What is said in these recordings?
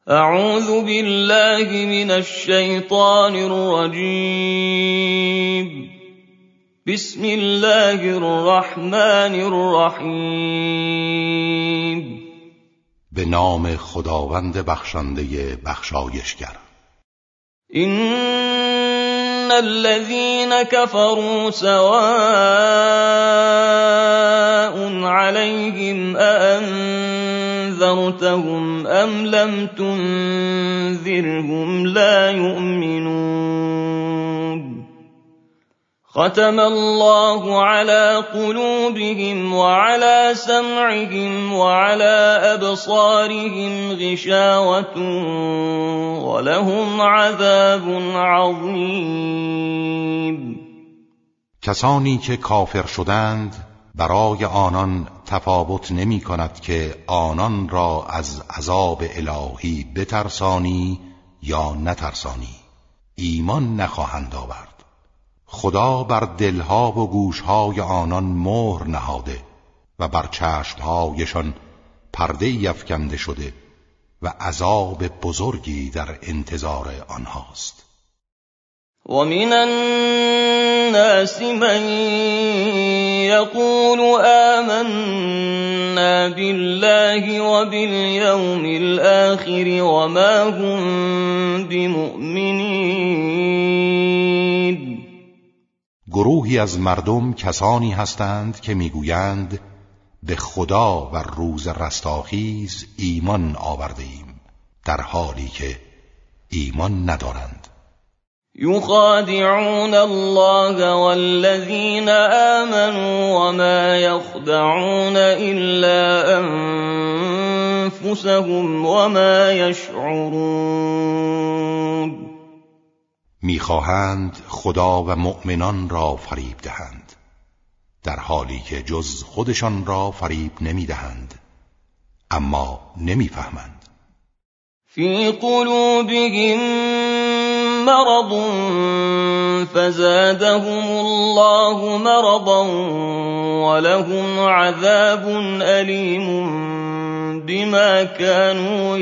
اعوذ بالله من الشیطان الرجیم. بسم الله الرحمن الرحیم. به نام خداوند بخشنده بخشایشگر. ان الذين كفروا سواء عليهم أأنذرتهم أم لم تنذرهم لا يؤمنون. ختم الله على قلوبهم وعلى سمعهم وعلى أبصارهم غشاوة ولهم عذاب عظیم. کسانی که کافر شدند برای آنان تفاوت نمی کند که آنان را از عذاب الهی بترسانی یا نترسانی، ایمان نخواهند آورد. خدا بر دلها و گوشهای آنان مهر نهاده و بر چشمهایشان پرده افکنده شده و عذاب بزرگی در انتظار آنهاست. ومن الناس من يقول آمنا بالله وباليوم الآخر وما هم بمؤمنین. گروهی از مردم کسانی هستند که میگویند به خدا و روز رستاخیز ایمان آورده ایم، در حالی که ایمان ندارند. يخادعون الله والذين آمنوا وما يخدعون إلا أنفسهم وما يشعرون. میخواهند خدا و مؤمنان را فریب دهند، در حالی که جز خودشان را فریب نمیدهند، اما نمیفهمند. فی قلوبهم مرض فزادهم الله مرضا ولهم عذاب ألیم بما كانوا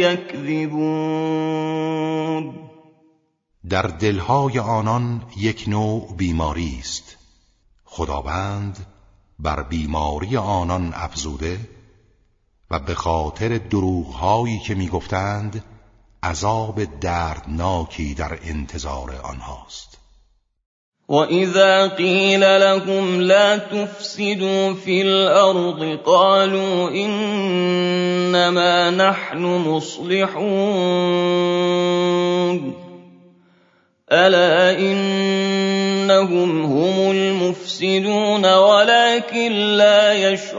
یکذبون. در دلهای آنان یک نوع بیماری است، خداوند بر بیماری آنان افزوده و به خاطر دروغهایی که میگفتند عذاب دردناکی در انتظار آنهاست. وَإِذَا قِيلَ لَهُمْ لَا تُفْسِدُوا فِي الْأَرْضِ قَالُوا إِنَّمَا نَحْنُ مُصْلِحُونَ أَلَا إِنَّهُمْ هُمُ الْمُفْسِدُونَ وَلَكِنْ لَا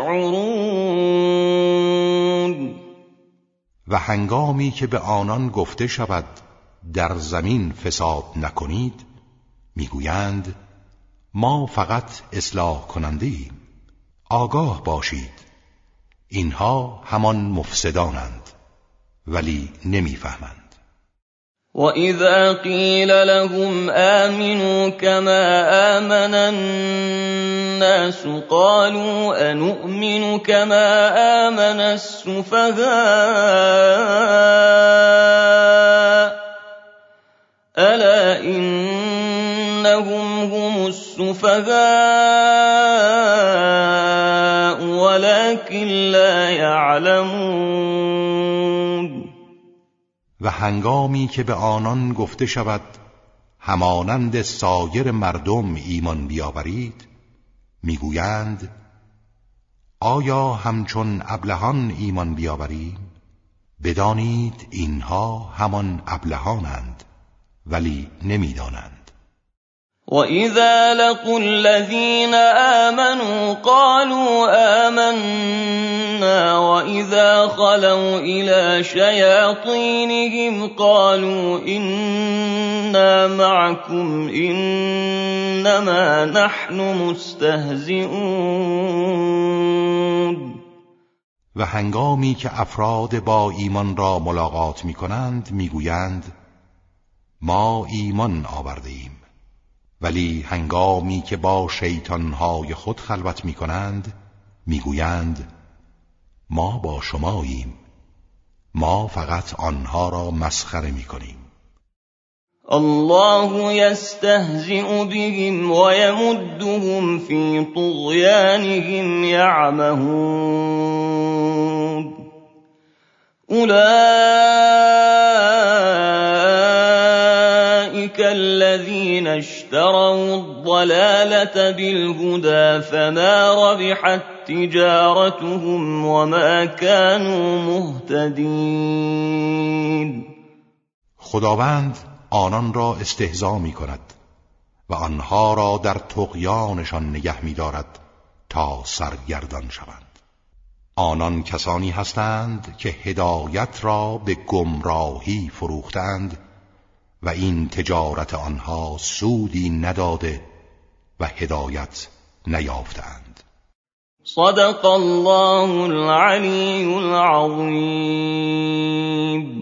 يَشْعُرُونَ. و هنگامی که به آنان گفته شود در زمین فساد نکنید، میگویند ما فقط اصلاح کننده ایم. آگاه باشید اینها همان مفسدانند ولی نمیفهمند. وَإِذَا قِيلَ لَهُمْ آمِنُوا كَمَا آمَنَ النَّاسُ قَالُوا أَنُؤْمِنُ كَمَا آمَنَ السُّفَهَاءُ أَلَا إِنَّهُمْ هُمُ السُّفَهَاءُ وَلَكِنْ لَا يَعْلَمُونَ. و هنگامی که به آنان گفته شود همانند سایر مردم ایمان بیاورید، میگویند آیا همچون ابلهان ایمان بیاوریم؟ بدانید اینها همان ابلهانند ولی نمیدانند. وَإِذَا لَقُوا الَّذِينَ آمَنُوا قَالُوا آمَنَّا وَإِذَا خَلَوْا إِلَى شَيَاطِينِهِمْ قَالُوا إِنَّا مَعَكُمْ إِنَّمَا نَحْنُ مُسْتَهْزِئُونَ. و هنگامی که افراد با ایمان را ملاقات می کنند میگویند ما ایمان آورده ایم، ولی هنگامی که با شیطانهای خود خلوت می کنند میگویند ما با شماییم، ما فقط آنها را مسخره می‌کنیم. الله يستهزئ بهم ويمدهم في طغيانهم يعمهون أولئك الذين اشتروا الضلالة بالهدى فما ربحت تجارتهم وما كانوا مهتدين. خداوند آنان را استهزا می کند و آنها را در طغیانشان نگه می دارد تا سرگردان شوند. آنان کسانی هستند که هدایت را به گمراهی فروختند و این تجارت آنها سودی نداده و هدایت نیافتند. صدق الله العلی العظیم.